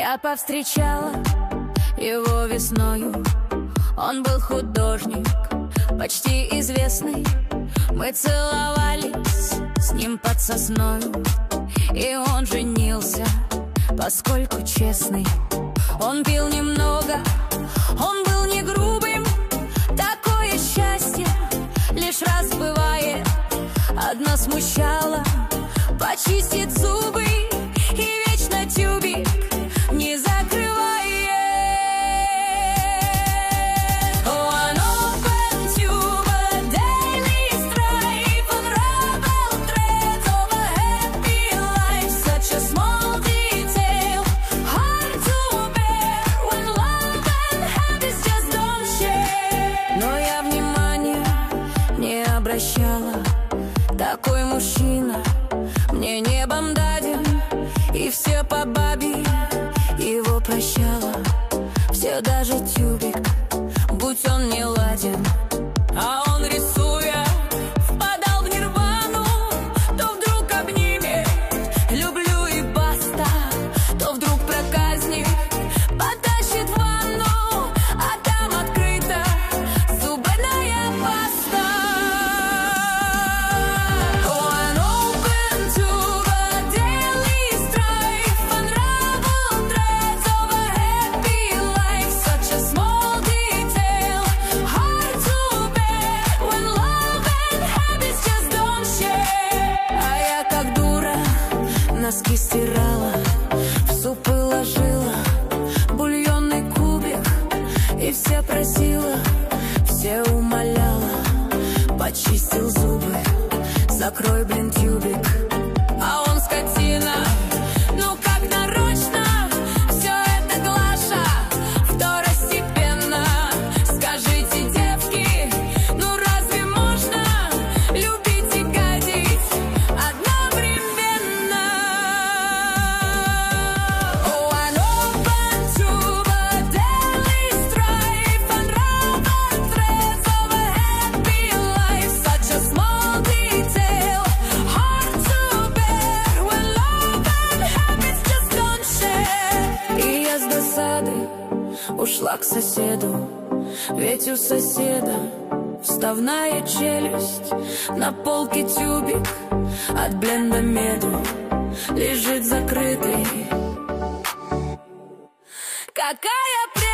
Я повстречала его весною. Он был художник, почти известный. Мы целовались с ним под сосною, и он женился, поскольку честный. Он пил немного, он был не грубым. Такое счастье лишь раз бывает. Одно смущало — почистит зубы, и вечно тюбик не закрывает. Такой мужчина мне небом даден, и все по бабе его прощала. Все, даже тюбик, будь он не ладен. А он, рисуя, впадал в нирвану. То вдруг обнимет, люблю и баста, то вдруг проказник потащит в ванну, а там открыта зубная паста. Носки стирала, в супы ложила бульонный кубик, и все просила, все умоляла. Почистил зубы, закрой, блин, тюбик. А он, скотина, ну как нарочно. Все это Глаша второстепенно. Скажите, девки, ну разве можно любить и гадить одновременно? Ушла к соседу, ведь у соседа вставная челюсть. На полке тюбик от бленда меду лежит закрытый. Какая